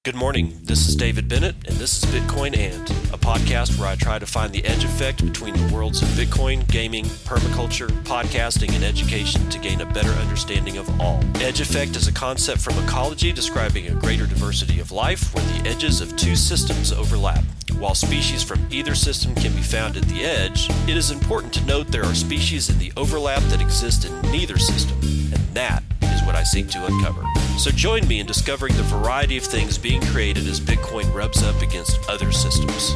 Good morning. This is David Bennett, and this is Bitcoin And, a podcast where I try to find the edge effect between the worlds of Bitcoin, gaming, permaculture, podcasting, and education to gain a better understanding of all. Edge effect is a concept from ecology describing a greater diversity of life where the edges of two systems overlap. While species from either system can be found at the edge, it is important to note there are species in the overlap that exist in neither system, and that is what I seek to uncover. So join me in discovering the variety of things being created as Bitcoin rubs up against other systems.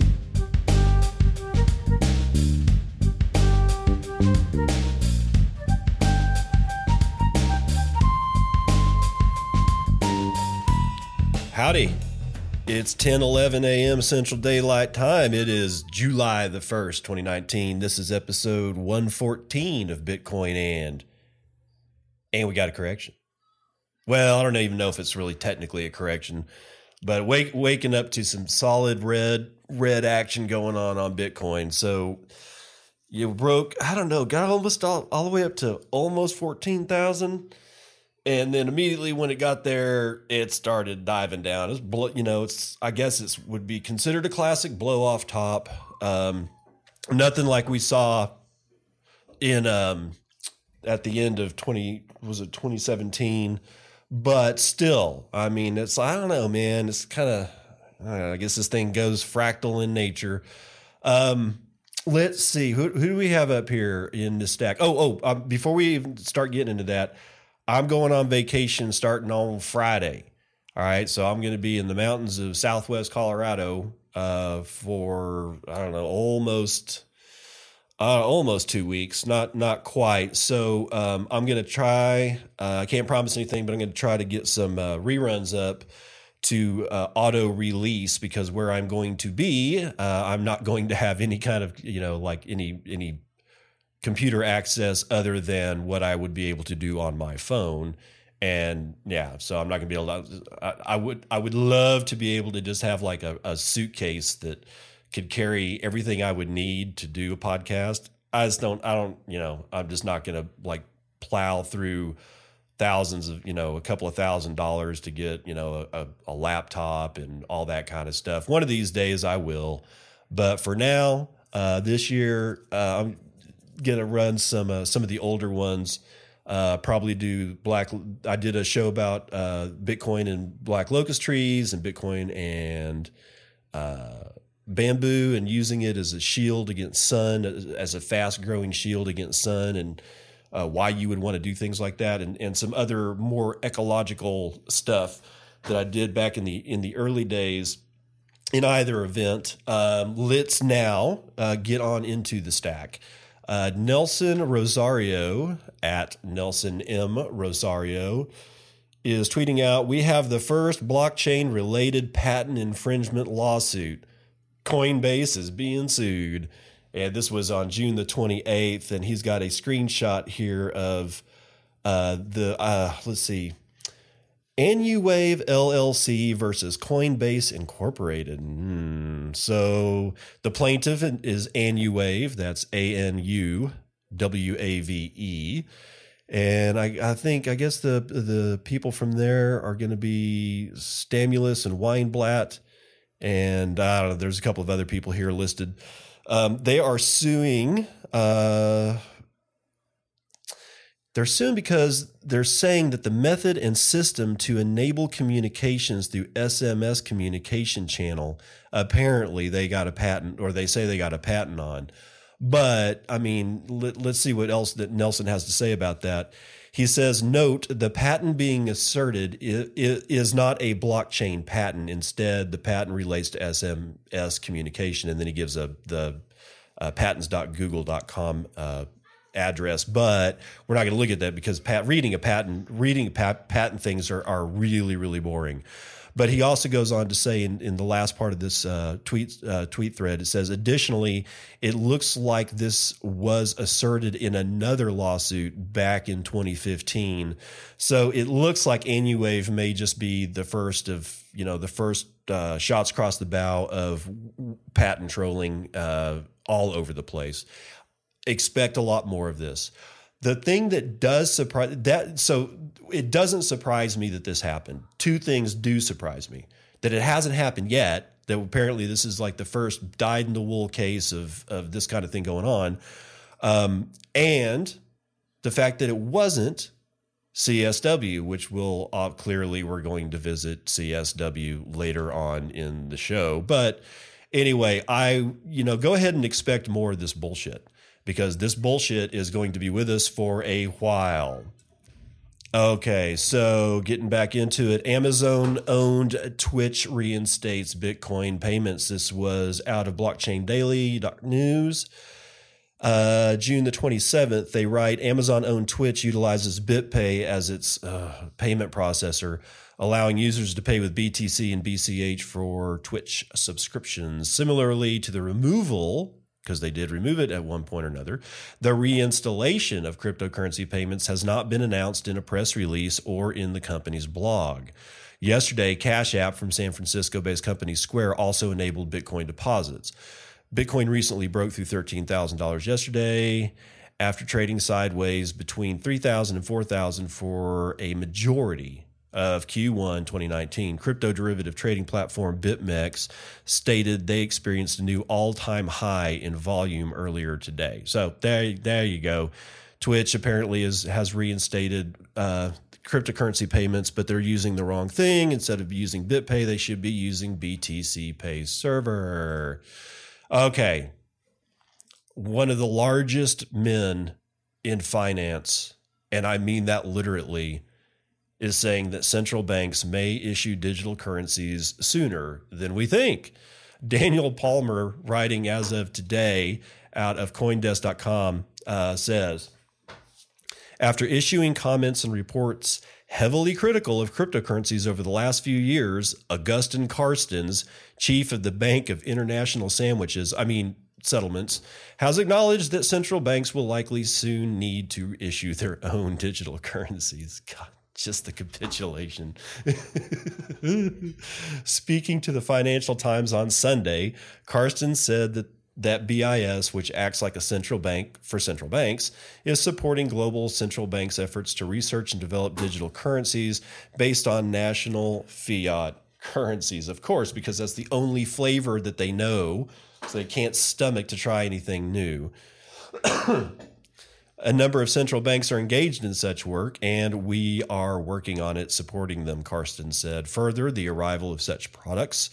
Howdy. It's 10:11 a.m. Central Daylight Time. It is July the 1st, 2019. This is episode 114 of Bitcoin And we got a correction. Well, I don't even know if it's really technically a correction, but waking up to some solid red action going on Bitcoin. So you broke, I don't know, got almost all the way up to almost 14,000. And then immediately when it got there, it started diving down. I guess it would be considered a classic blow off top. Nothing like we saw in, at the end of 2017. But still, I mean, I don't know, man. It's kind of, I guess this thing goes fractal in nature. Let's see. Who do we have up here in the stack? Before we even start getting into that, I'm going on vacation starting on Friday. All right. So I'm going to be in the mountains of Southwest Colorado for, I don't know, almost 2 weeks, not quite. So I'm going to try, I can't promise anything, but I'm going to try to get some reruns up to auto release, because where I'm going to be, I'm not going to have any kind of, like any computer access other than what I would be able to do on my phone. And yeah, so I'm not gonna be able to, I would love to be able to just have like a suitcase that could carry everything I would need to do a podcast. I'm just not going to like plow through thousands of, a couple of $1,000s to get, a laptop and all that kind of stuff. One of these days I will, but for now, this year, I'm going to run some of the older ones, probably do I did a show about, Bitcoin and black locust trees and Bitcoin and, bamboo and using it as a shield against sun, as a fast growing shield against sun, and why you would want to do things like that, and some other more ecological stuff that I did back in the early days in either event. Let's now get on into the stack. Nelson Rosario at Nelson M. Rosario is tweeting out, "We have the first blockchain related patent infringement lawsuit. Coinbase is being sued." And this was on June the 28th. And he's got a screenshot here of let's see, Anuwave LLC versus Coinbase Incorporated. So the plaintiff is Anuwave. That's ANUWAVE. And I guess the people from there are going to be Stamulus and Weinblatt. And I don't know, there's a couple of other people here listed. They are suing. They're suing because they're saying that the method and system to enable communications through SMS communication channel, apparently they got a patent, or they say they got a patent on. But I mean, let's see what else that Nelson has to say about that. He says, note, the patent being asserted is not a blockchain patent. Instead, the patent relates to SMS communication. And then he gives the patents.google.com address. But we're not going to look at that because reading patent things are really, really boring. But he also goes on to say in the last part of this tweet thread, it says, additionally, it looks like this was asserted in another lawsuit back in 2015. So it looks like Anuwave may just be the first of, shots across the bow of patent trolling all over the place. Expect a lot more of this. The thing that does surprise that, so it doesn't surprise me that this happened. Two things do surprise me: that it hasn't happened yet, that apparently this is like the first dyed in the wool case of this kind of thing going on. And the fact that it wasn't CSW, which will clearly we're going to visit CSW later on in the show. But anyway, go ahead and expect more of this bullshit, because this bullshit is going to be with us for a while. Okay, so getting back into it, Amazon-owned Twitch reinstates Bitcoin payments. This was out of Blockchain Daily News. June the 27th, they write, Amazon-owned Twitch utilizes BitPay as its payment processor, allowing users to pay with BTC and BCH for Twitch subscriptions. Similarly to the removal, because they did remove it at one point or another, the reinstallation of cryptocurrency payments has not been announced in a press release or in the company's blog. Yesterday, Cash App from San Francisco-based company Square also enabled Bitcoin deposits. Bitcoin recently broke through $13,000 yesterday after trading sideways between $3,000 and $4,000 for a majority of Q1 2019. Crypto derivative trading platform BitMEX stated they experienced a new all-time high in volume earlier today. So there you go. Twitch apparently has reinstated cryptocurrency payments, but they're using the wrong thing. Instead of using BitPay, they should be using BTC Pay Server. Okay. One of the largest men in finance, and I mean that literally, is saying that central banks may issue digital currencies sooner than we think. Daniel Palmer, writing as of today out of Coindesk.com, says, after issuing comments and reports heavily critical of cryptocurrencies over the last few years, Augustin Carstens, chief of the Bank of International Settlements, has acknowledged that central banks will likely soon need to issue their own digital currencies. God. Just the capitulation. Speaking to the Financial Times on Sunday, Karsten said that BIS, which acts like a central bank for central banks, is supporting global central banks' efforts to research and develop digital currencies based on national fiat currencies. Of course, because that's the only flavor that they know, so they can't stomach to try anything new. A number of central banks are engaged in such work, and we are working on it, supporting them, Karsten said. Further, the arrival of such products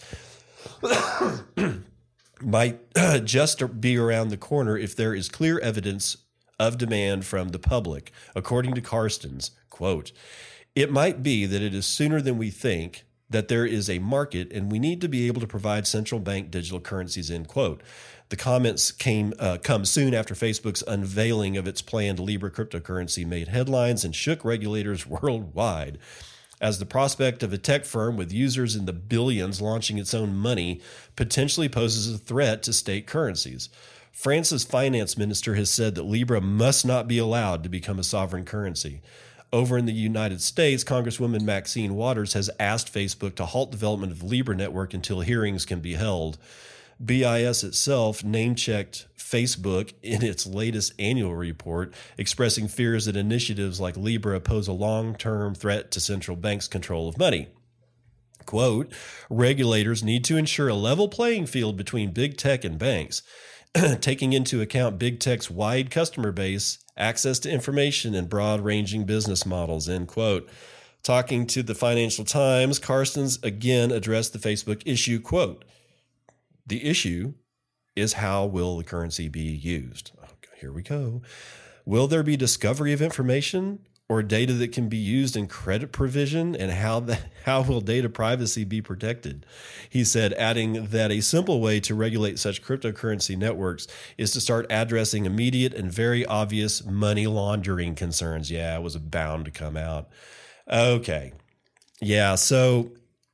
might just be around the corner if there is clear evidence of demand from the public. According to Karsten's, quote, it might be that it is sooner than we think that there is a market and we need to be able to provide central bank digital currencies, end quote. The comments come soon after Facebook's unveiling of its planned Libra cryptocurrency made headlines and shook regulators worldwide, as the prospect of a tech firm with users in the billions launching its own money potentially poses a threat to state currencies. France's finance minister has said that Libra must not be allowed to become a sovereign currency. Over in the United States, Congresswoman Maxine Waters has asked Facebook to halt development of the Libra network until hearings can be held. BIS itself name-checked Facebook in its latest annual report, expressing fears that initiatives like Libra pose a long-term threat to central banks' control of money. Quote, regulators need to ensure a level playing field between big tech and banks, taking into account big tech's wide customer base, access to information, and broad-ranging business models, end quote. Talking to the Financial Times, Carstens again addressed the Facebook issue, quote, the issue is how will the currency be used? Oh, here we go. Will there be discovery of information or data that can be used in credit provision, and how will data privacy be protected? He said, adding that a simple way to regulate such cryptocurrency networks is to start addressing immediate and very obvious money laundering concerns. Yeah, it was bound to come out. Okay. Yeah, so,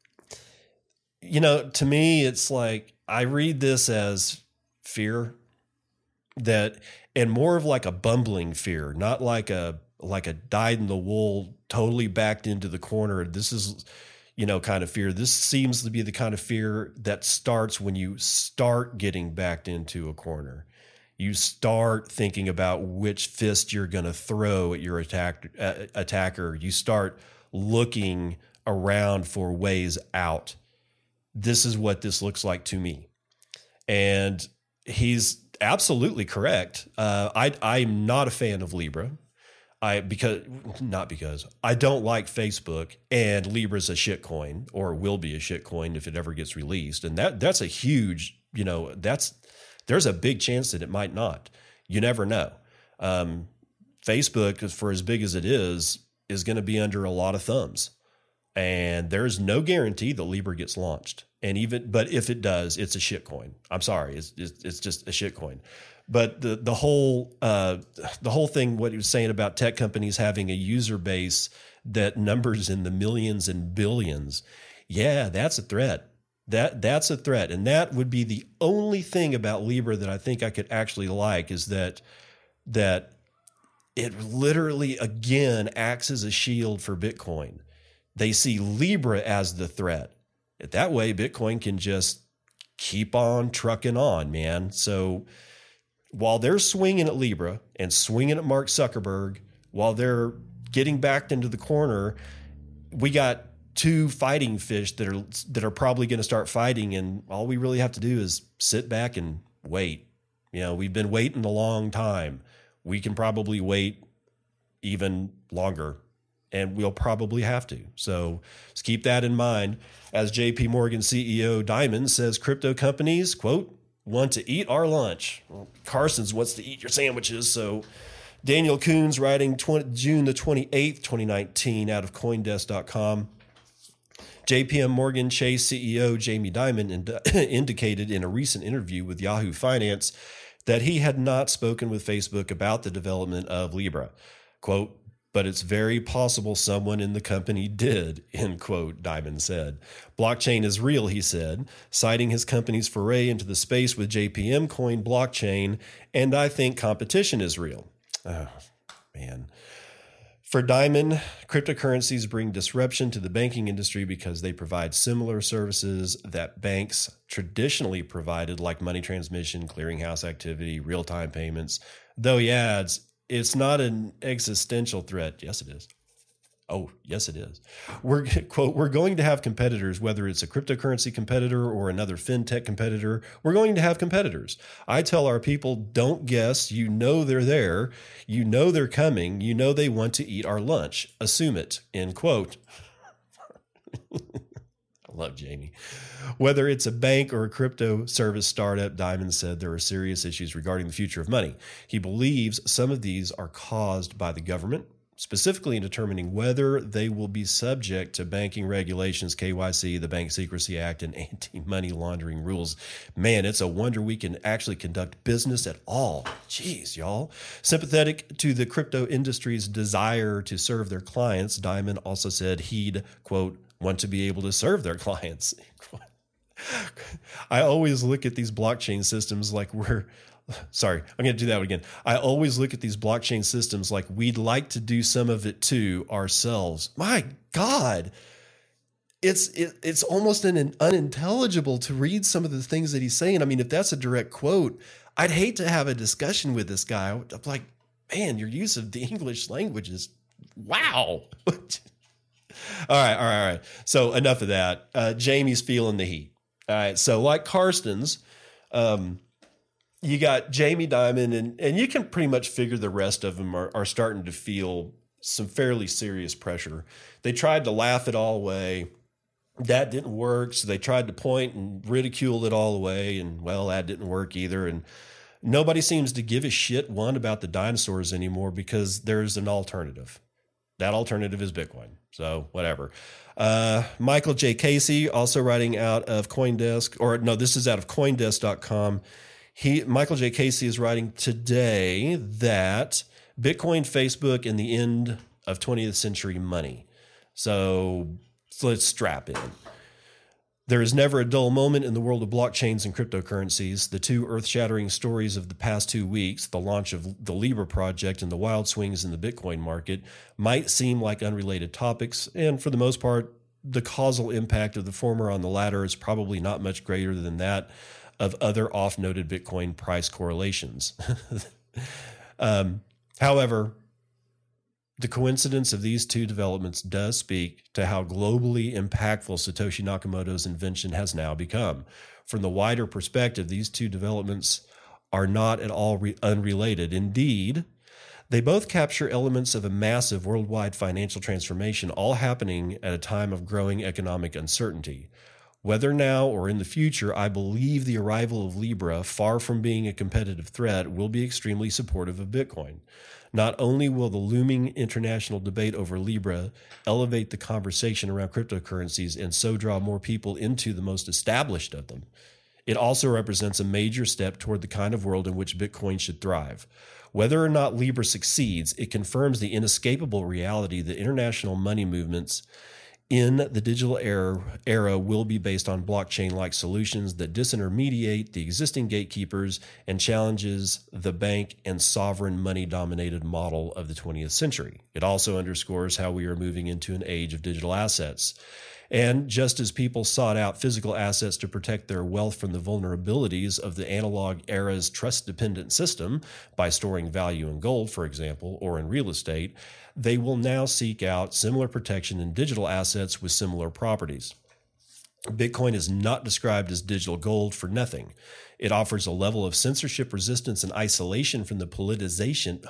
to me, it's like, I read this as fear, and more of like a bumbling fear, not like a dyed in the wool, totally backed into the corner. This is, kind of fear. This seems to be the kind of fear that starts when you start getting backed into a corner. you start thinking about which fist you're going to throw at your attacker. You start looking around for ways out. This is what this looks like to me. And he's absolutely correct. I'm not a fan of Libra. I don't like Facebook, and Libra's a shitcoin, or will be a shitcoin if it ever gets released. And that's a huge, there's a big chance that it might not. You never know. Facebook, for as big as it is going to be under a lot of thumbs, and there's no guarantee that Libra gets launched. But if it does, it's a shitcoin. I'm sorry, it's just a shitcoin. But the whole thing, what he was saying about tech companies having a user base that numbers in the millions and billions, yeah, that's a threat. That's a threat, and that would be the only thing about Libra that I think I could actually like, is that it literally again acts as a shield for Bitcoin. They see Libra as the threat. That way, Bitcoin can just keep on trucking on, man. So while they're swinging at Libra and swinging at Mark Zuckerberg, while they're getting backed into the corner, we got two fighting fish that are probably going to start fighting, and all we really have to do is sit back and wait. We've been waiting a long time. We can probably wait even longer, and we'll probably have to. So just keep that in mind. As JP Morgan CEO Dimon says, crypto companies, quote, want to eat our lunch. Well, Carson's wants to eat your sandwiches. So Daniel Coons writing June the 28th, 2019 out of CoinDesk.com. JPM Morgan Chase CEO Jamie Dimon indicated in a recent interview with Yahoo Finance that he had not spoken with Facebook about the development of Libra. Quote, but it's very possible someone in the company did, end quote, Dimon said. Blockchain is real, he said, citing his company's foray into the space with JPM Coin blockchain, and I think competition is real. Oh, man. For Dimon, cryptocurrencies bring disruption to the banking industry because they provide similar services that banks traditionally provided, like money transmission, clearinghouse activity, real-time payments. Though he adds, it's not an existential threat. Yes, it is. Oh, yes, it is. We're going to have competitors, whether it's a cryptocurrency competitor or another fintech competitor. We're going to have competitors. I tell our people, don't guess. You know they're there. You know they're coming. You know they want to eat our lunch. Assume it, end quote. I love Jamie. Whether it's a bank or a crypto service startup, Dimon said there are serious issues regarding the future of money. He believes some of these are caused by the government, specifically in determining whether they will be subject to banking regulations, KYC, the Bank Secrecy Act, and anti-money laundering rules. Man, it's a wonder we can actually conduct business at all. Jeez, y'all. Sympathetic to the crypto industry's desire to serve their clients, Dimon also said he'd, quote, want to be able to serve their clients. I always look at these blockchain systems like I'm going to do that again. I always look at these blockchain systems like we'd like to do some of it too ourselves. My God, it's almost unintelligible to read some of the things that he's saying. I mean, if that's a direct quote, I'd hate to have a discussion with this guy. I'm like, man, your use of the English language is wow. All right. So enough of that. Jamie's feeling the heat. All right. So like Karsten's, you got Jamie Dimon, and you can pretty much figure the rest of them are starting to feel some fairly serious pressure. They tried to laugh it all away. That didn't work. So they tried to point and ridicule it all away. And well, that didn't work either. And nobody seems to give a shit about the dinosaurs anymore because there's an alternative. That alternative is Bitcoin. So whatever. Michael J. Casey, also writing out of CoinDesk, or no, this is out of CoinDesk.com. Michael J. Casey is writing today that Bitcoin, Facebook, and the end of 20th century money. So let's strap in. There is never a dull moment in the world of blockchains and cryptocurrencies. The two earth-shattering stories of the past 2 weeks, the launch of the Libra project and the wild swings in the Bitcoin market, might seem like unrelated topics, and for the most part, the causal impact of the former on the latter is probably not much greater than that of other off-noted Bitcoin price correlations. However, the coincidence of these two developments does speak to how globally impactful Satoshi Nakamoto's invention has now become. From the wider perspective, these two developments are not at all unrelated. Indeed, they both capture elements of a massive worldwide financial transformation, all happening at a time of growing economic uncertainty. Whether now or in the future, I believe the arrival of Libra, far from being a competitive threat, will be extremely supportive of Bitcoin. Not only will the looming international debate over Libra elevate the conversation around cryptocurrencies and so draw more people into the most established of them, it also represents a major step toward the kind of world in which Bitcoin should thrive. Whether or not Libra succeeds, it confirms the inescapable reality that international money movements in the digital era will be based on blockchain-like solutions that disintermediate the existing gatekeepers and challenges the bank and sovereign money-dominated model of the 20th century. It also underscores how we are moving into an age of digital assets. And just as people sought out physical assets to protect their wealth from the vulnerabilities of the analog era's trust-dependent system by storing value in gold, for example, or in real estate, they will now seek out similar protection in digital assets with similar properties. Bitcoin is not described as digital gold for nothing. It offers a level of censorship resistance and isolation from the politicization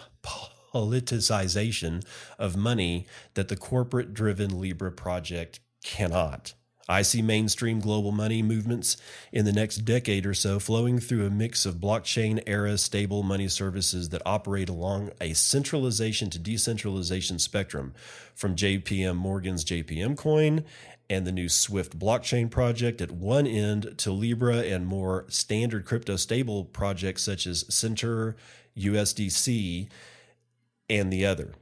of money that the corporate-driven Libra project cannot. I see mainstream global money movements in the next decade or so flowing through a mix of blockchain-era stable money services that operate along a centralization to decentralization spectrum, from JPM Morgan's JPM coin and the new Swift blockchain project at one end to Libra and more standard crypto stable projects such as Center, USDC, and the other.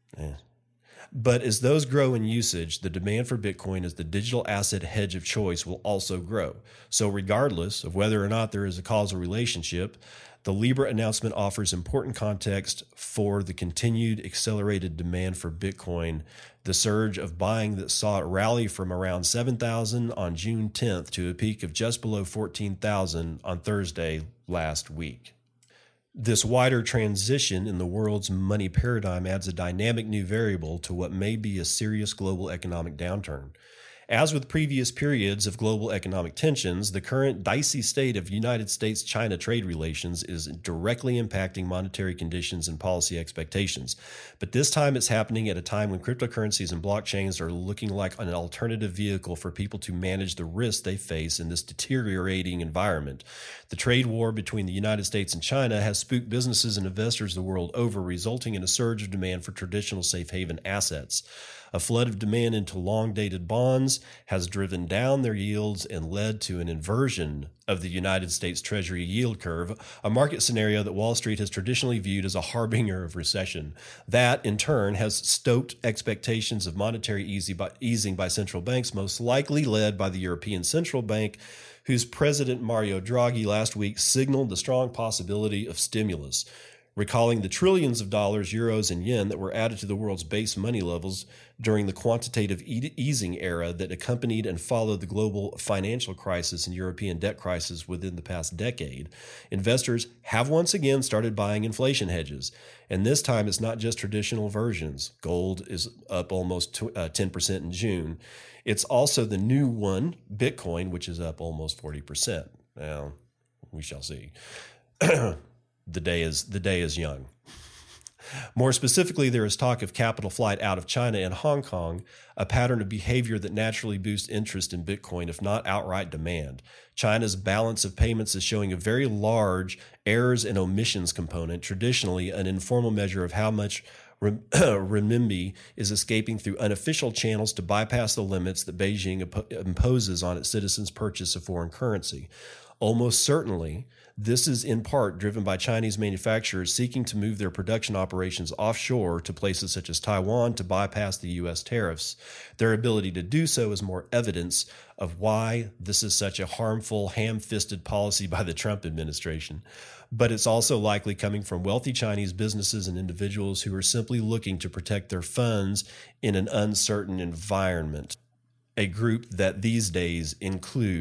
But as those grow in usage, the demand for Bitcoin as the digital asset hedge of choice will also grow. So regardless of whether or not there is a causal relationship, the Libra announcement offers important context for the continued accelerated demand for Bitcoin, the surge of buying that saw it rally from around 7,000 on June 10th to a peak of just below 14,000 on Thursday last week. This wider transition in the world's money paradigm adds a dynamic new variable to what may be a serious global economic downturn. As with previous periods of global economic tensions, the current dicey state of United States-China trade relations is directly impacting monetary conditions and policy expectations. But this time it's happening at a time when cryptocurrencies and blockchains are looking like an alternative vehicle for people to manage the risks they face in this deteriorating environment. The trade war between the United States and China has spooked businesses and investors the world over, resulting in a surge of demand for traditional safe haven assets. A flood of demand into long-dated bonds has driven down their yields and led to an inversion of the United States Treasury yield curve, a market scenario that Wall Street has traditionally viewed as a harbinger of recession. That, in turn, has stoked expectations of monetary easing by central banks, most likely led by the European Central Bank, whose President Mario Draghi last week signaled the strong possibility of stimulus. Recalling the trillions of dollars, euros, and yen that were added to the world's base money levels during the quantitative easing era that accompanied and followed the global financial crisis and European debt crisis within the past decade, investors have once again started buying inflation hedges. And this time it's not just traditional versions. Gold is up almost 10% in June. It's also the new one, Bitcoin, which is up almost 40%. Well, we shall see. The day is young. More specifically, there is talk of capital flight out of China and Hong Kong, a pattern of behavior that naturally boosts interest in Bitcoin, if not outright demand. China's balance of payments is showing a very large errors and omissions component, traditionally an informal measure of how much renminbi is escaping through unofficial channels to bypass the limits that Beijing imposes on its citizens' purchase of foreign currency. Almost certainly, this is in part driven by Chinese manufacturers seeking to move their production operations offshore to places such as Taiwan to bypass the U.S. tariffs. Their ability to do so is more evidence of why this is such a harmful, ham-fisted policy by the Trump administration. But it's also likely coming from wealthy Chinese businesses and individuals who are simply looking to protect their funds in an uncertain environment. A group that these days includes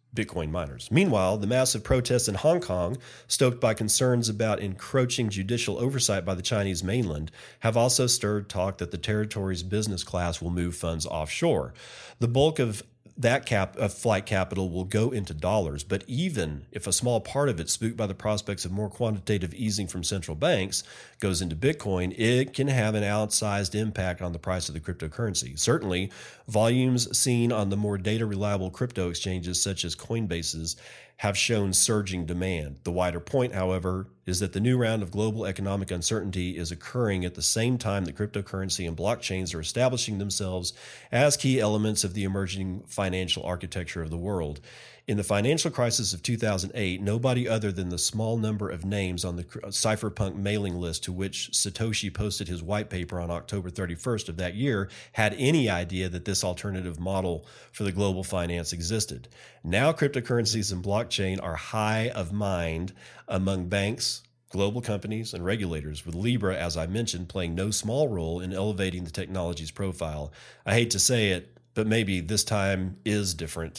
Bitcoin miners. Meanwhile, the massive protests in Hong Kong, stoked by concerns about encroaching judicial oversight by the Chinese mainland, have also stirred talk that the territory's business class will move funds offshore. The bulk of that flight capital will go into dollars, but even if a small part of it, spooked by the prospects of more quantitative easing from central banks, goes into Bitcoin, it can have an outsized impact on the price of the cryptocurrency. Certainly, volumes seen on the more data-reliable crypto exchanges such as Coinbase's have shown surging demand. The wider point, however, is that the new round of global economic uncertainty is occurring at the same time that cryptocurrency and blockchains are establishing themselves as key elements of the emerging financial architecture of the world. In the financial crisis of 2008, nobody other than the small number of names on the cypherpunk mailing list to which Satoshi posted his white paper on October 31st of that year had any idea that this alternative model for the global finance existed. Now cryptocurrencies and blockchain are high of mind among banks, global companies, and regulators, with Libra, as I mentioned, playing no small role in elevating the technology's profile. I hate to say it, but maybe this time is different.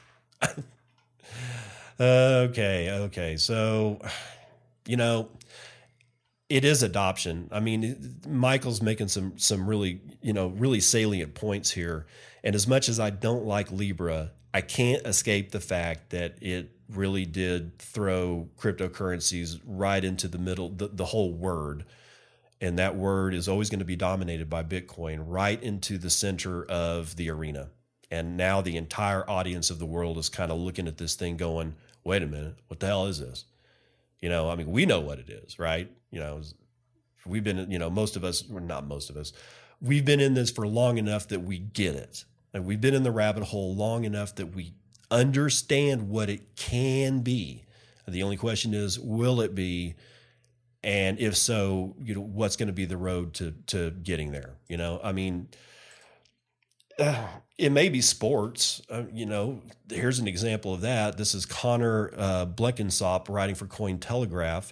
Okay. So, it is adoption. I mean, Michael's making some really, really salient points here. And as much as I don't like Libra, I can't escape the fact that it really did throw cryptocurrencies right into the middle, the whole word. And that word is always going to be dominated by Bitcoin, right into the center of the arena. And now the entire audience of the world is kind of looking at this thing going, wait a minute, what the hell is this? We know what it is, right? We've been, most of us, or not most of us, we've been in this for long enough that we get it. And we've been in the rabbit hole long enough that we understand what it can be. And the only question is, will it be? And if so, what's going to be the road to getting there? It may be sports. Here's an example of that. This is Connor Bleckensop writing for Cointelegraph.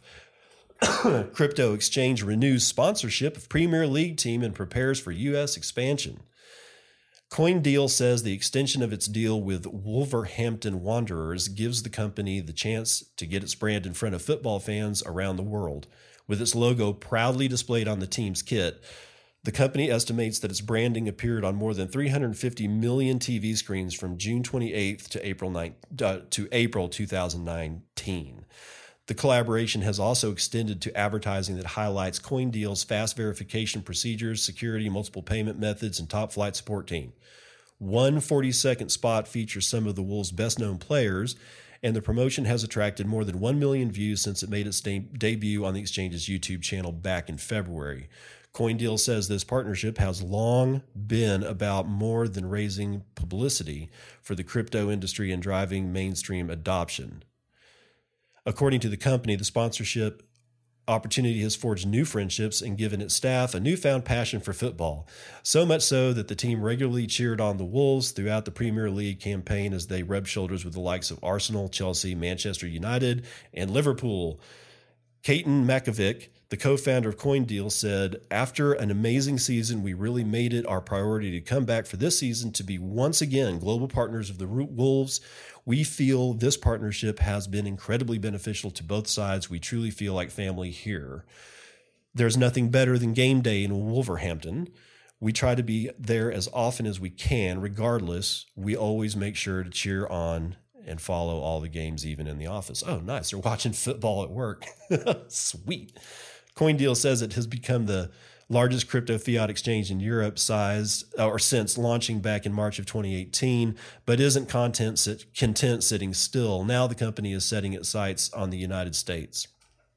Crypto exchange renews sponsorship of Premier League team and prepares for U.S. expansion. CoinDeal says the extension of its deal with Wolverhampton Wanderers gives the company the chance to get its brand in front of football fans around the world. With its logo proudly displayed on the team's kit, the company estimates that its branding appeared on more than 350 million TV screens from June 28th to April 2019. The collaboration has also extended to advertising that highlights CoinDeal's fast verification procedures, security, multiple payment methods, and top flight support team. One 40-second spot features some of the Wolves' best-known players, and the promotion has attracted more than 1 million views since it made its debut on the exchange's YouTube channel back in February. CoinDeal says this partnership has long been about more than raising publicity for the crypto industry and driving mainstream adoption. According to the company, the sponsorship opportunity has forged new friendships and given its staff a newfound passion for football, so much so that the team regularly cheered on the Wolves throughout the Premier League campaign as they rubbed shoulders with the likes of Arsenal, Chelsea, Manchester United, and Liverpool. Caton Makovic, the co-founder of CoinDeal, said, "After an amazing season, we really made it our priority to come back for this season to be once again global partners of the Wolves. We feel this partnership has been incredibly beneficial to both sides. We truly feel like family here. There's nothing better than game day in Wolverhampton. We try to be there as often as we can. Regardless, we always make sure to cheer on and follow all the games, even in the office." Oh, nice. They're watching football at work. Sweet. CoinDeal says it has become the largest crypto fiat exchange in Europe since launching back in March of 2018, but isn't content sitting still. Now the company is setting its sights on the United States.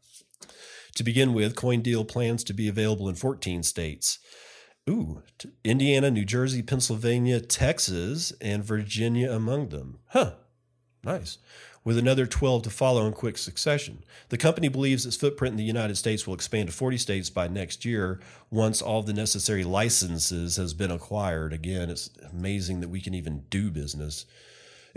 To begin with, CoinDeal plans to be available in 14 states. Indiana, New Jersey, Pennsylvania, Texas, and Virginia among them. Nice. With another 12 to follow in quick succession. The company believes its footprint in the United States will expand to 40 states by next year once all the necessary licenses has been acquired. Again, it's amazing that we can even do business.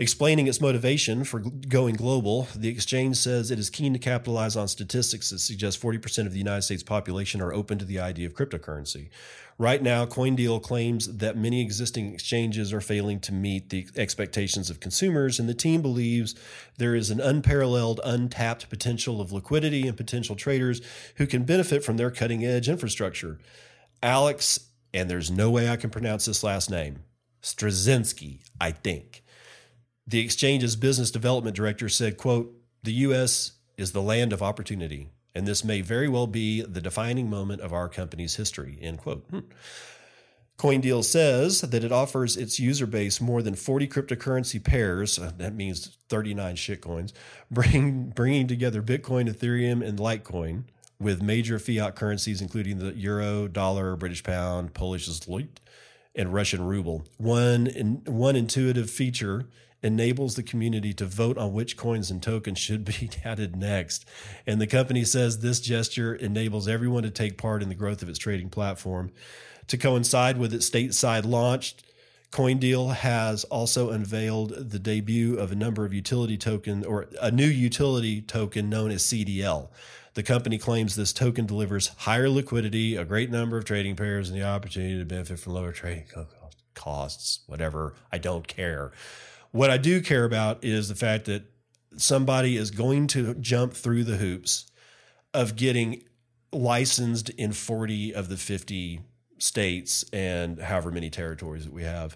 Explaining its motivation for going global, the exchange says it is keen to capitalize on statistics that suggest 40% of the United States population are open to the idea of cryptocurrency. Right now, CoinDeal claims that many existing exchanges are failing to meet the expectations of consumers, and the team believes there is an unparalleled, untapped potential of liquidity and potential traders who can benefit from their cutting-edge infrastructure. Alex, and there's no way I can pronounce this last name, Straczynski, I think. The exchange's business development director said, quote, "The U.S. is the land of opportunity, and this may very well be the defining moment of our company's history," end quote. CoinDeal says that it offers its user base more than 40 cryptocurrency pairs, that means 39 shitcoins, bringing together Bitcoin, Ethereum, and Litecoin, with major fiat currencies including the euro, dollar, British pound, Polish zloty, and Russian ruble. One intuitive feature enables the community to vote on which coins and tokens should be added next. And the company says this gesture enables everyone to take part in the growth of its trading platform. To coincide with its stateside launch, CoinDeal has also unveiled the debut of a number of utility token, or a new utility token known as CDL. The company claims this token delivers higher liquidity, a great number of trading pairs, and the opportunity to benefit from lower trading costs, whatever. I don't care. What I do care about is the fact that somebody is going to jump through the hoops of getting licensed in 40 of the 50 states and however many territories that we have.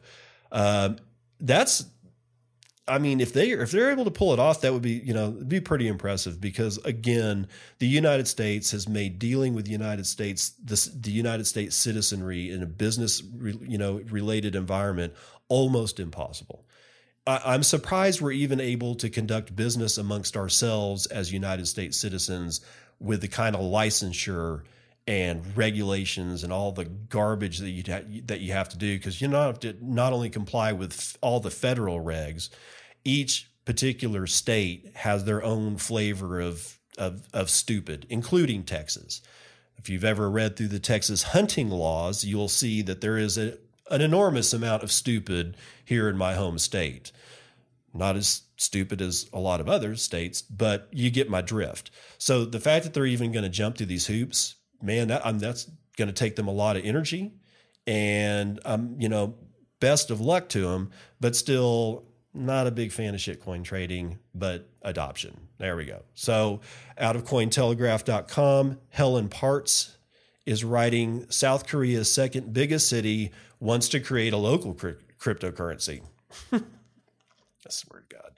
If they're able to pull it off, that would be, it'd be pretty impressive, because again, the United States has made dealing with the United States citizenry in a business, related environment almost impossible. I'm surprised we're even able to conduct business amongst ourselves as United States citizens with the kind of licensure and regulations and all the garbage that you have to do, because you have to not only comply with all the federal regs, each particular state has their own flavor of stupid, including Texas. If you've ever read through the Texas hunting laws, you'll see that there is an enormous amount of stupid here in my home state. Not as stupid as a lot of other states, but you get my drift. So the fact that they're even going to jump through these hoops, man, that's going to take them a lot of energy, and best of luck to them, but still not a big fan of shitcoin trading, but adoption. There we go. So out of Cointelegraph.com, Helen Parts is writing, South Korea's second biggest city wants to create a local cryptocurrency. I swear to God.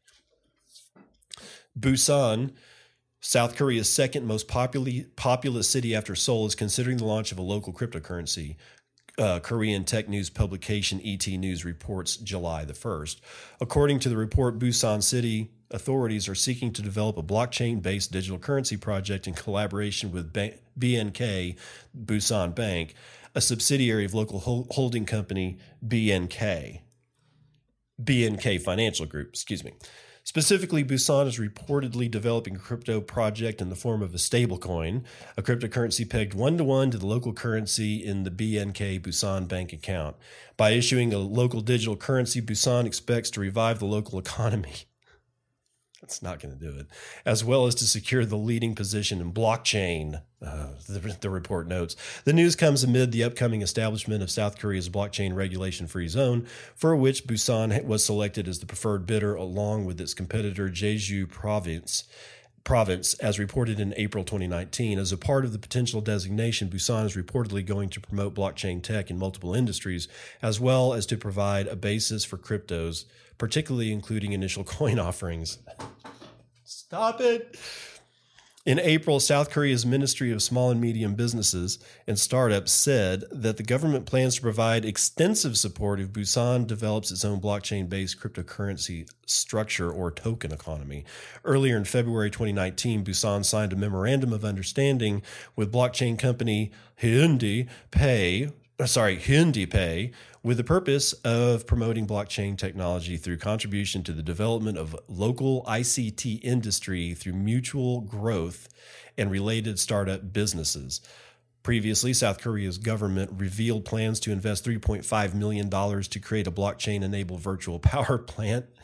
Busan, South Korea's second most populous city after Seoul, is considering the launch of a local cryptocurrency. Korean tech news publication ET News reports July the 1st. According to the report, Busan City authorities are seeking to develop a blockchain-based digital currency project in collaboration with BNK, Busan Bank, a subsidiary of local holding company BNK Financial Group, Specifically, Busan is reportedly developing a crypto project in the form of a stablecoin, a cryptocurrency pegged one-to-one to the local currency in the BNK Busan Bank account. By issuing a local digital currency, Busan expects to revive the local economy. That's not going to do it. As well as to secure the leading position in blockchain, the report notes. The news comes amid the upcoming establishment of South Korea's blockchain regulation-free zone, for which Busan was selected as the preferred bidder along with its competitor Jeju Province, as reported in April 2019. As a part of the potential designation, Busan is reportedly going to promote blockchain tech in multiple industries, as well as to provide a basis for cryptos, particularly including initial coin offerings. Stop it. In April, South Korea's Ministry of Small and Medium Businesses and Startups said that the government plans to provide extensive support if Busan develops its own blockchain-based cryptocurrency structure or token economy. Earlier in February 2019, Busan signed a memorandum of understanding with blockchain company Hyundai Pay, with the purpose of promoting blockchain technology through contribution to the development of local ICT industry through mutual growth and related startup businesses. Previously, South Korea's government revealed plans to invest $3.5 million to create a blockchain-enabled virtual power plant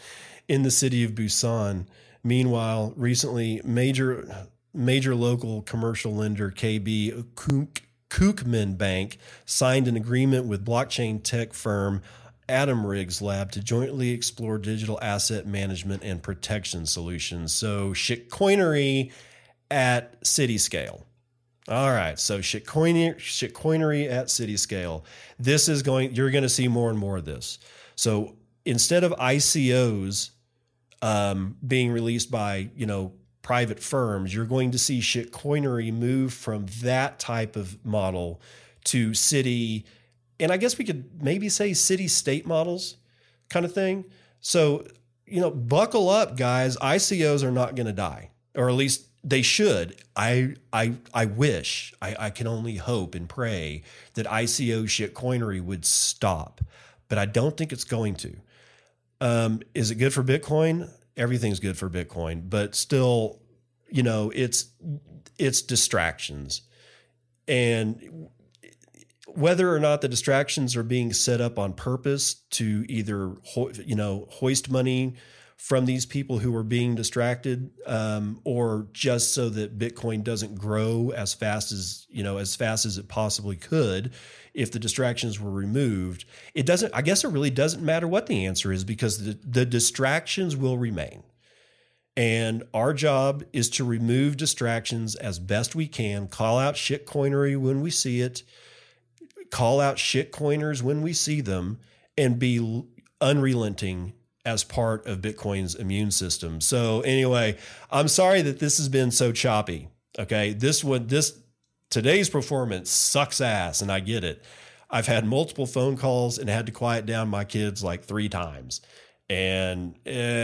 in the city of Busan. Meanwhile, recently, major local commercial lender KB Kookmin Bank signed an agreement with blockchain tech firm Atom Riggs Lab to jointly explore digital asset management and protection solutions. So shitcoinery at city scale. All right, so shitcoinery at city scale. You're going to see more and more of this. So instead of ICOs being released by, private firms, you're going to see shitcoinery move from that type of model to city, and I guess we could maybe say city-state models kind of thing. So, buckle up, guys. ICOs are not going to die, or at least they should. I wish, I can only hope and pray that ICO shitcoinery would stop, but I don't think it's going to. Is it good for Bitcoin? Everything's good for Bitcoin, but still, it's distractions. And whether or not the distractions are being set up on purpose to either, hoist money from these people who are being distracted, or just so that Bitcoin doesn't grow as fast as it possibly could, if the distractions were removed, I guess it really doesn't matter what the answer is, because the distractions will remain. And our job is to remove distractions as best we can, call out shitcoinery when we see it, call out shitcoiners when we see them, and be unrelenting as part of Bitcoin's immune system. So anyway, I'm sorry that this has been so choppy. Okay. Today's performance sucks ass, and I get it. I've had multiple phone calls and had to quiet down my kids like 3 times. And,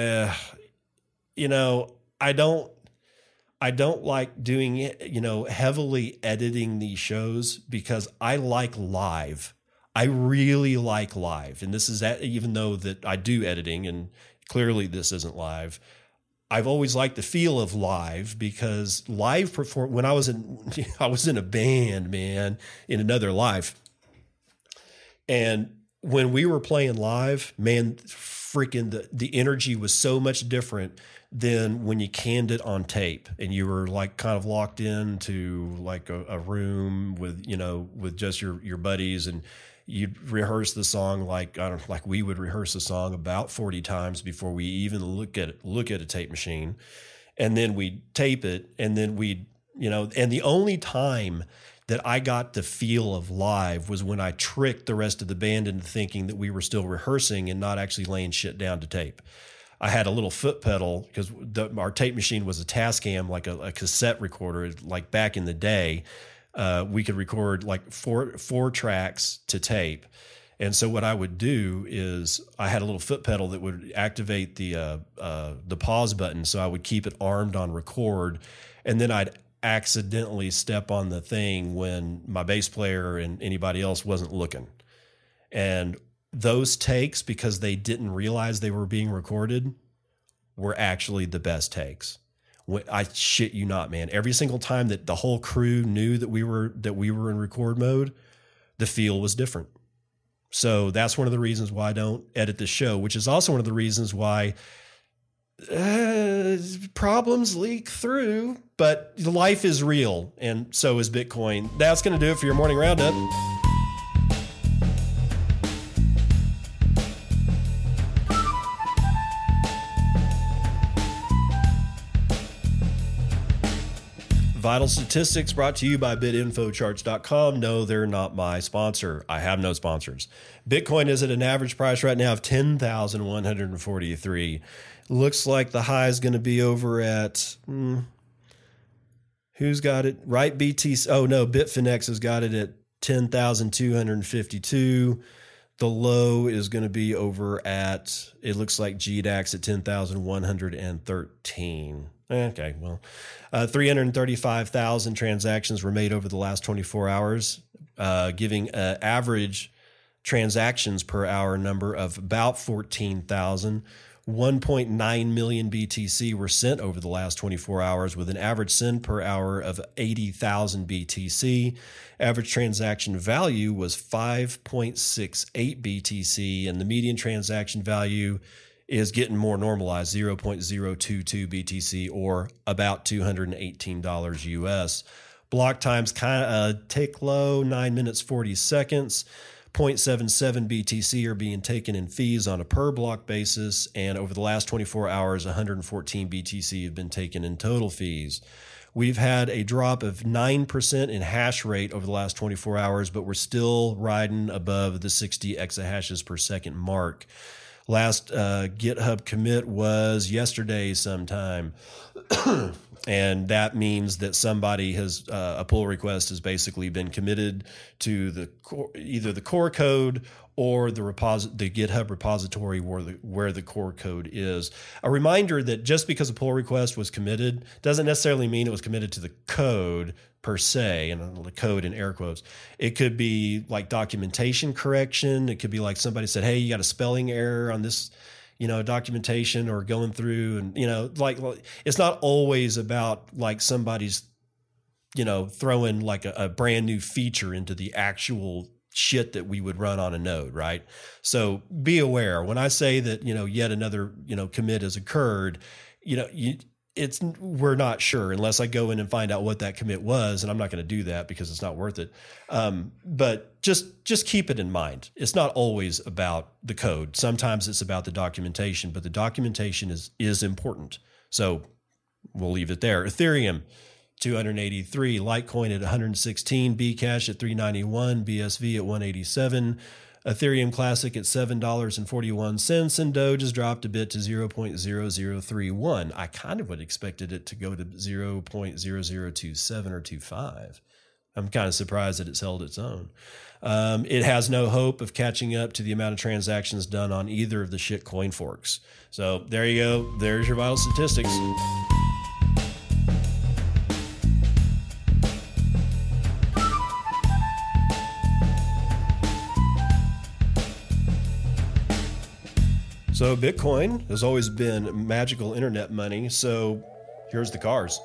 I don't like doing it, heavily editing these shows, because I like live. I really like live. And this is that, even though that I do editing, and clearly this isn't live. I've always liked the feel of live, because live when I was in a band, man, in another life. And when we were playing live, man, freaking the energy was so much different than when you canned it on tape and you were like kind of locked into like a room with just your buddies, and you'd rehearse the song like we would rehearse a song about 40 times before we even look at a tape machine, and then we'd tape it, and then and the only time that I got the feel of live was when I tricked the rest of the band into thinking that we were still rehearsing and not actually laying shit down to tape. I had a little foot pedal, because our tape machine was a Tascam, like a cassette recorder. Like back in the day, we could record like four tracks to tape. And so what I would do is I had a little foot pedal that would activate the pause button. So I would keep it armed on record, and then I'd accidentally step on the thing when my bass player and anybody else wasn't looking. And those takes, because they didn't realize they were being recorded, were actually the best takes. I shit you not, man. Every single time that the whole crew knew that we were in record mode, the feel was different. So that's one of the reasons why I don't edit the show, which is also one of the reasons why problems leak through, but life is real, and so is Bitcoin. That's going to do it for your morning roundup. Vital Statistics brought to you by BitInfoCharts.com. No, they're not my sponsor. I have no sponsors. Bitcoin is at an average price right now of $10,143. Looks like the high is going to be over at, who's got it? Right, BTC. Oh, no, Bitfinex has got it at 10,252. The low is going to be over at, it looks like GDAX at 10,113. Okay, well, 335,000 transactions were made over the last 24 hours, giving an average transactions per hour number of about 14,000. 1.9 million BTC were sent over the last 24 hours, with an average send per hour of 80,000 BTC. Average transaction value was 5.68 BTC, and the median transaction value is getting more normalized, 0.022 BTC or about $218 US. Block times kind of tick low, 9 minutes 40 seconds. 0.77 BTC are being taken in fees on a per block basis, and over the last 24 hours, 114 BTC have been taken in total fees. We've had a drop of 9% in hash rate over the last 24 hours, but we're still riding above the 60 exahashes per second mark. Last GitHub commit was yesterday sometime. And that means that somebody has a pull request has basically been committed to either the core code or the GitHub repository where the core code is. A reminder that just because a pull request was committed doesn't necessarily mean it was committed to the code per se, and the code in air quotes. It could be like documentation correction. It could be like somebody said, hey, you got a spelling error on this, documentation, or going through, and, like it's not always about like somebody's, throwing like a brand new feature into the actual shit that we would run on a node, right? So be aware when I say that, yet another, commit has occurred, we're not sure unless I go in and find out what that commit was. And I'm not going to do that because it's not worth it. But just keep it in mind. It's not always about the code. Sometimes it's about the documentation, but the documentation is important. So we'll leave it there. Ethereum, 283, Litecoin at 116, Bcash at 391, BSV at 187, Ethereum Classic at $7.41, and Doge has dropped a bit to 0.0031. I kind of would have expected it to go to 0.0027 or 25. I'm kind of surprised that it's held its own. It has no hope of catching up to the amount of transactions done on either of the shitcoin forks. So there you go. There's your vital statistics. So Bitcoin has always been magical internet money. So here's the cars.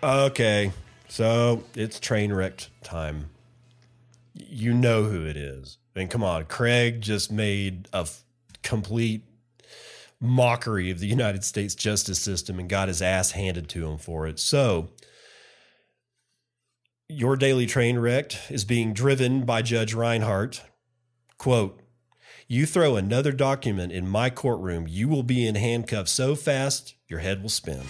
Okay, so it's train wreck time. You know who it is. I mean, come on. Craig just made a complete mockery of the United States justice system and got his ass handed to him for it. So your daily train wreck is being driven by Judge Reinhardt. Quote, "You throw another document in my courtroom, you will be in handcuffs so fast, your head will spin."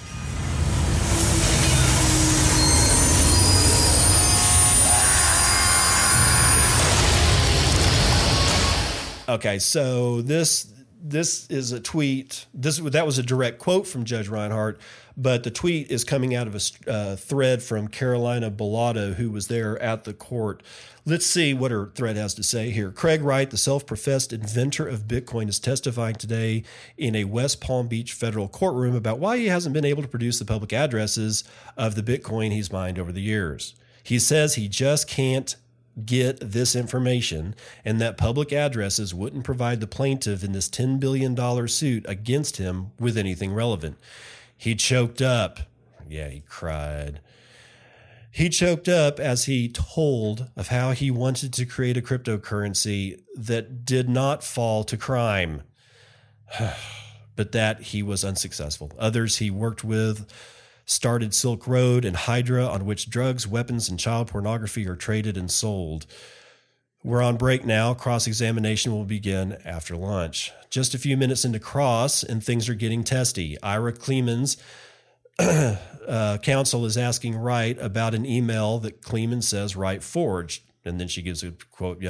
Okay, so this is a tweet. That was a direct quote from Judge Reinhardt, but the tweet is coming out of a thread from Carolina Bellato, who was there at the court. Let's see what her thread has to say here. Craig Wright, the self-professed inventor of Bitcoin, is testifying today in a West Palm Beach federal courtroom about why he hasn't been able to produce the public addresses of the Bitcoin he's mined over the years. He says he just can't get this information and that public addresses wouldn't provide the plaintiff in this $10 billion suit against him with anything relevant. He choked up. Yeah, he cried. He choked up as he told of how he wanted to create a cryptocurrency that did not fall to crime, but that he was unsuccessful. Others he worked with started Silk Road and Hydra, on which drugs, weapons, and child pornography are traded and sold. We're on break now. Cross-examination will begin after lunch. Just a few minutes into cross, and things are getting testy. Ira Kleeman's counsel is asking Wright about an email that Kleeman says Wright forged. And then she gives a quote,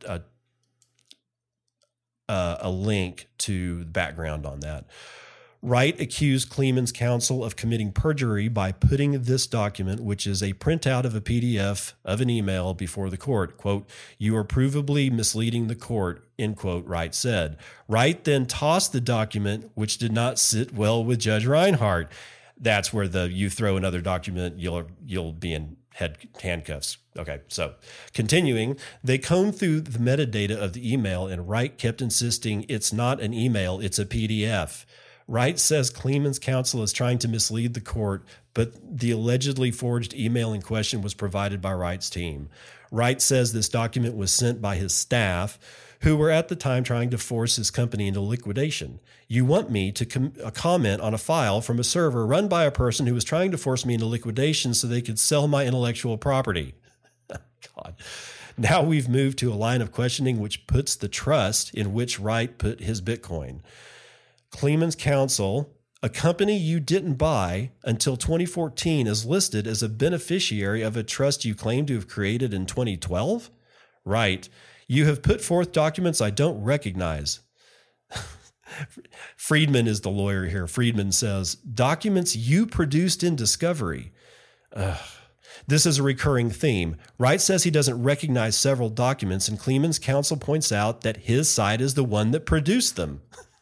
a link to the background on that. Wright accused Kleeman's counsel of committing perjury by putting this document, which is a printout of a PDF of an email, before the court. Quote, "You are provably misleading the court," end quote, Wright said. Wright then tossed the document, which did not sit well with Judge Reinhardt. That's where you throw another document, you'll be in handcuffs. Okay, so continuing, they combed through the metadata of the email, and Wright kept insisting it's not an email, it's a PDF. Wright says Kleeman's counsel is trying to mislead the court, but the allegedly forged email in question was provided by Wright's team. Wright says this document was sent by his staff, who were at the time trying to force his company into liquidation. You want me to comment on a file from a server run by a person who was trying to force me into liquidation so they could sell my intellectual property. God. Now we've moved to a line of questioning which puts the trust in which Wright put his Bitcoin. Kleeman's counsel, a company you didn't buy until 2014, is listed as a beneficiary of a trust you claim to have created in 2012? Right. You have put forth documents I don't recognize. Friedman is the lawyer here. Friedman says, documents you produced in discovery. This is a recurring theme. Wright says he doesn't recognize several documents, and Kleeman's counsel points out that his side is the one that produced them.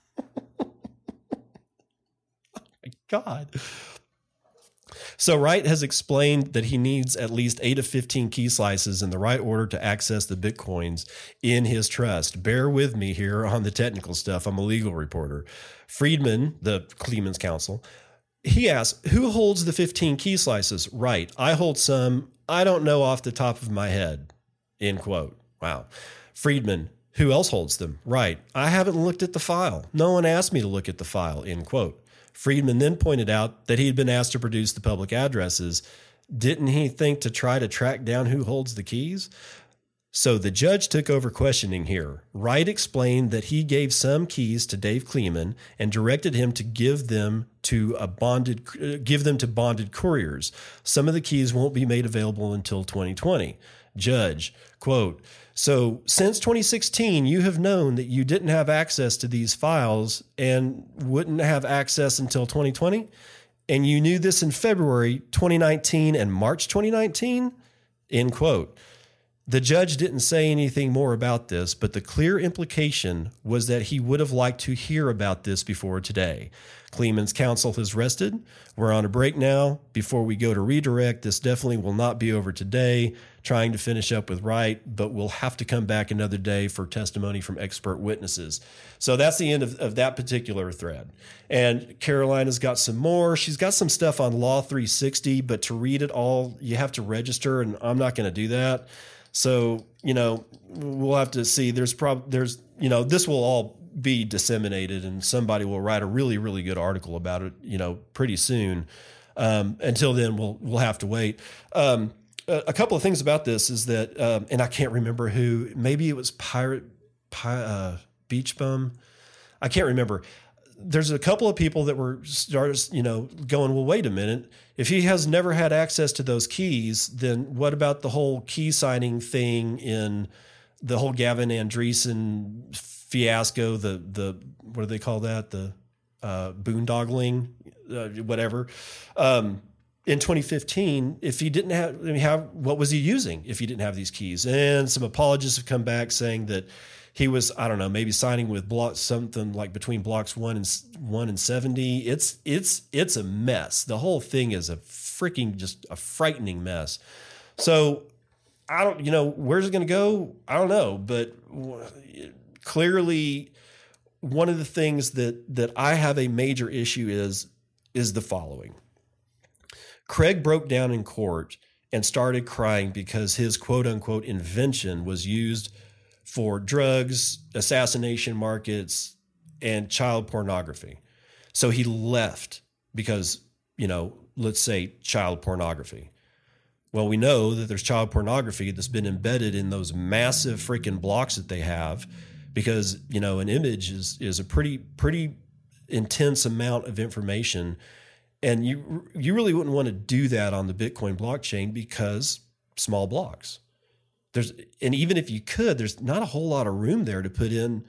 God. So Wright has explained that he needs at least 8 of 15 key slices in the right order to access the Bitcoins in his trust. Bear with me here on the technical stuff. I'm a legal reporter. Friedman, the Kleeman's counsel, he asks, who holds the 15 key slices? Wright. I hold some. I don't know off the top of my head. End quote. Wow. Friedman. Who else holds them? Wright. I haven't looked at the file. No one asked me to look at the file. End quote. Friedman then pointed out that he had been asked to produce the public addresses. Didn't he think to try to track down who holds the keys? So the judge took over questioning here. Wright explained that he gave some keys to Dave Kleeman and directed him to give them to bonded couriers. Some of the keys won't be made available until 2020. Judge, quote, so since 2016, you have known that you didn't have access to these files and wouldn't have access until 2020? And you knew this in February 2019 and March 2019? End quote. The judge didn't say anything more about this, but the clear implication was that he would have liked to hear about this before today. Kleeman's counsel has rested. We're on a break now. Before we go to redirect, this definitely will not be over today, trying to finish up with Wright, but we'll have to come back another day for testimony from expert witnesses. So that's the end of that particular thread. And Carolina's got some more. She's got some stuff on Law 360, but to read it all, you have to register, and I'm not going to do that. So, we'll have to see. This will all be disseminated, and somebody will write a really, really good article about it, pretty soon. Until then, we'll have to wait. A couple of things about this is that, and I can't remember who, maybe it was Beach Bum. I can't remember. There's a couple of people that were going, well, wait a minute. If he has never had access to those keys, then what about the whole key signing thing in the whole Gavin Andresen fiasco? The what do they call that? The boondoggling, whatever. In 2015, if he didn't have, what was he using if he didn't have these keys? And some apologists have come back saying that he was, I don't know, maybe signing with something like between blocks 1 and 70. It's a mess. The whole thing is just a frightening mess. So I don't, where's it going to go? I don't know, but clearly one of the things that I have a major issue is the following. Craig broke down in court and started crying because his quote unquote invention was used for drugs, assassination markets, and child pornography. So he left because, let's say child pornography. Well, we know that there's child pornography that's been embedded in those massive freaking blocks that they have because, an image is a pretty intense amount of information. And you really wouldn't want to do that on the Bitcoin blockchain because small blocks. And even if you could, there's not a whole lot of room there to put in,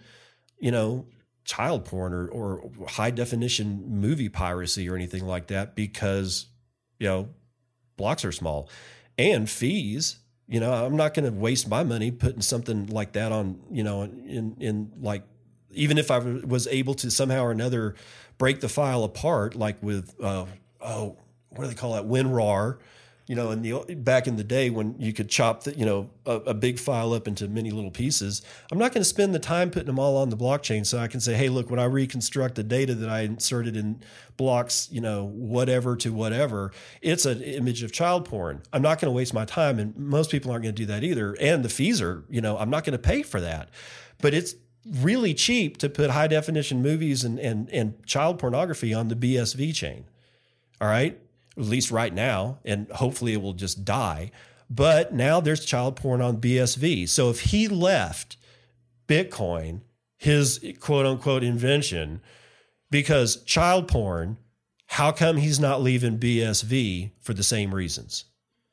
child porn or high definition movie piracy or anything like that because, blocks are small and fees. I'm not going to waste my money putting something like that on, in like, even if I was able to somehow or another break the file apart, like with, what do they call that? WinRAR. Back in the day when you could chop a big file up into many little pieces, I'm not going to spend the time putting them all on the blockchain so I can say, hey, look, when I reconstruct the data that I inserted in blocks, whatever to whatever, it's an image of child porn. I'm not going to waste my time, and most people aren't going to do that either. And the fees are, I'm not going to pay for that. But it's really cheap to put high definition movies and child pornography on the BSV chain. All right. At least right now, and hopefully it will just die. But now there's child porn on BSV. So if he left Bitcoin, his quote unquote invention, because child porn, how come he's not leaving BSV for the same reasons?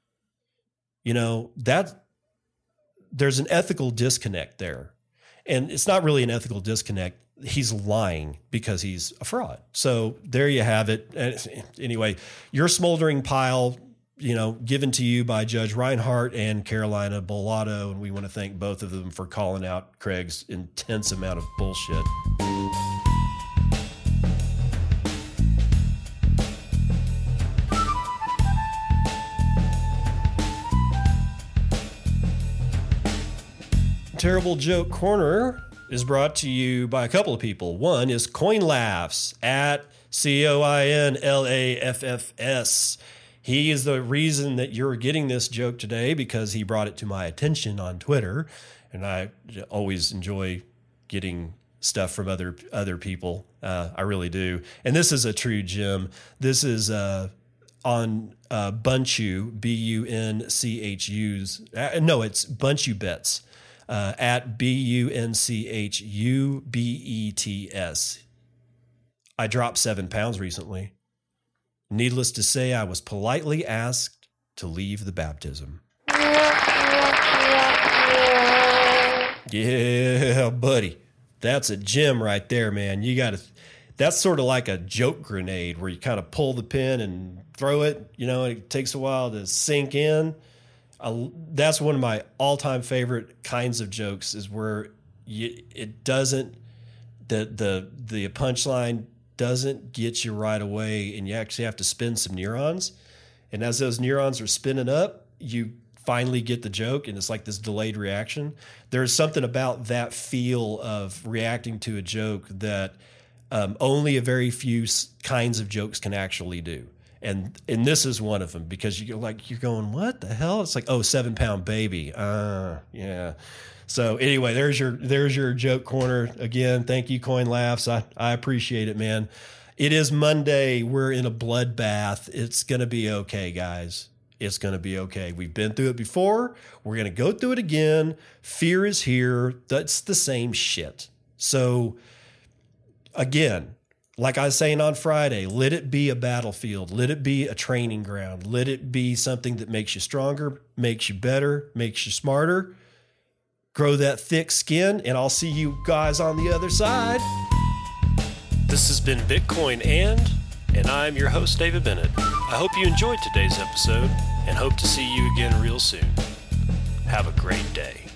There's an ethical disconnect there. And it's not really an ethical disconnect. He's lying because he's a fraud. So there you have it. Anyway, your smoldering pile, given to you by Judge Reinhart and Carolina Bolado. And we want to thank both of them for calling out Craig's intense amount of bullshit. Terrible Joke Corner is brought to you by a couple of people. One is CoinLaughs at CoinLaughs. He is the reason that you're getting this joke today because he brought it to my attention on Twitter. And I always enjoy getting stuff from other people. I really do. And this is a true gem. This is on Bunchu, B-U-N-C-H-U's. No, it's Bunchu Bets. At BUNCHUBETS. I dropped 7 pounds recently. Needless to say, I was politely asked to leave the baptism. Yeah, buddy. That's a gem right there, man. That's sort of like a joke grenade where you kind of pull the pin and throw it, and it takes a while to sink in. That's one of my all-time favorite kinds of jokes, is where it doesn't, the punchline doesn't get you right away, and you actually have to spin some neurons. And as those neurons are spinning up, you finally get the joke, and it's like this delayed reaction. There's something about that feel of reacting to a joke that only a very few kinds of jokes can actually do. And this is one of them, because you're going, what the hell? It's like, oh, 7 pound baby. Yeah. So anyway, there's your joke corner. Again, thank you, Coin Laughs. I appreciate it, man. It is Monday. We're in a bloodbath. It's going to be okay, guys. It's going to be okay. We've been through it before. We're going to go through it again. Fear is here. That's the same shit. So again, like I was saying on Friday, let it be a battlefield. Let it be a training ground. Let it be something that makes you stronger, makes you better, makes you smarter. Grow that thick skin, and I'll see you guys on the other side. This has been Bitcoin and I'm your host, David Bennett. I hope you enjoyed today's episode and hope to see you again real soon. Have a great day.